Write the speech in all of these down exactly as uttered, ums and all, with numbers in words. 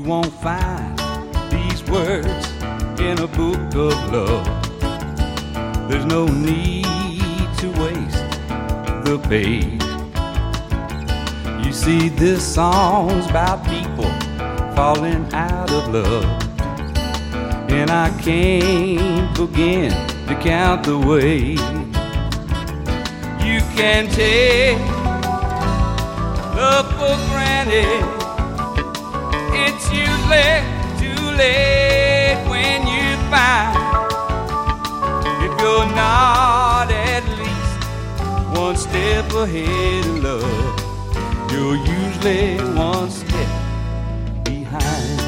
won't find these words in a book of love. There's no need to waste the page. You see, this song's about people falling out of love, and I can't begin to count the ways you can take love for granted. It's usually too late when you find, if you're not at least one step ahead of love, you're usually one step behind.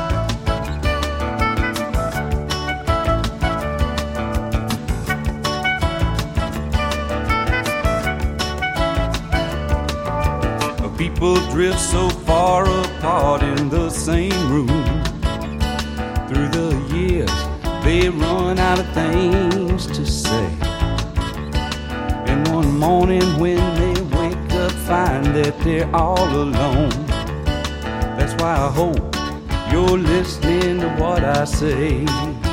People drift so far apart in the same room. Through the years, they run out of things to say. And one morning when they wake up, find that they're all alone. That's why I hope you're listening to what I say.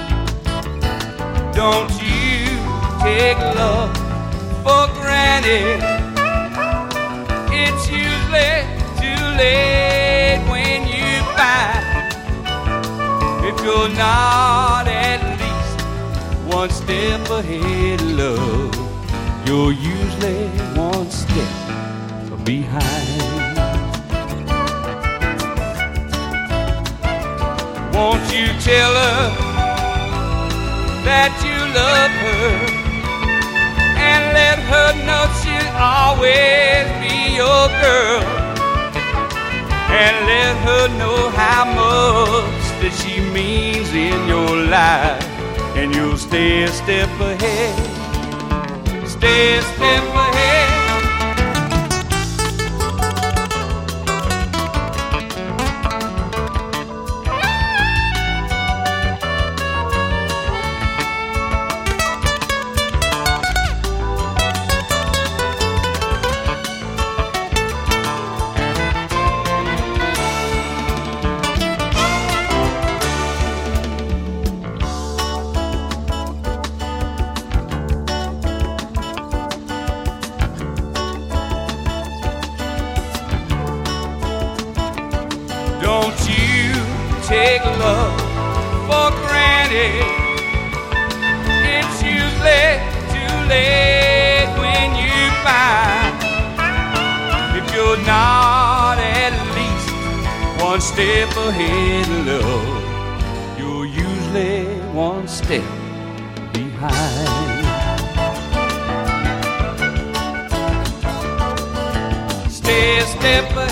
Don't you take love for granted. It's usually too late when you find, if you're not at least one step ahead of love, you're usually one step behind. Won't you tell her that you love her, and let her know she'll always be your girl, and let her know how much that she means in your life, and you'll stay a step ahead, stay a step ahead. Don't you take love for granted. It's usually too late when you find, if you're not at least one step ahead of love, you're usually one step behind. Stay a step ahead.